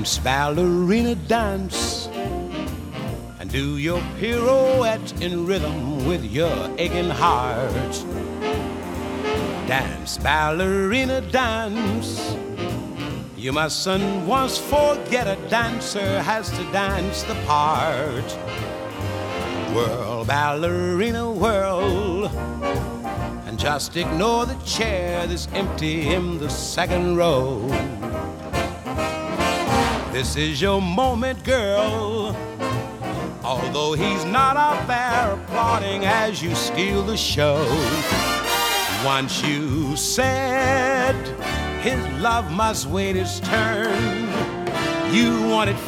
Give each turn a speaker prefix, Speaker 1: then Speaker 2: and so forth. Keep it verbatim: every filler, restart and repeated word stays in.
Speaker 1: Dance, ballerina, dance, and do your pirouette in rhythm with your aching heart. Dance, ballerina, dance. You mustn't once forget a dancer has to dance the part. Whirl, ballerina, whirl, and just ignore the chair that's empty in the second row. This is your moment, girl, although he's not out there applauding as you steal the show. Once you said his love must wait his turn, you wanted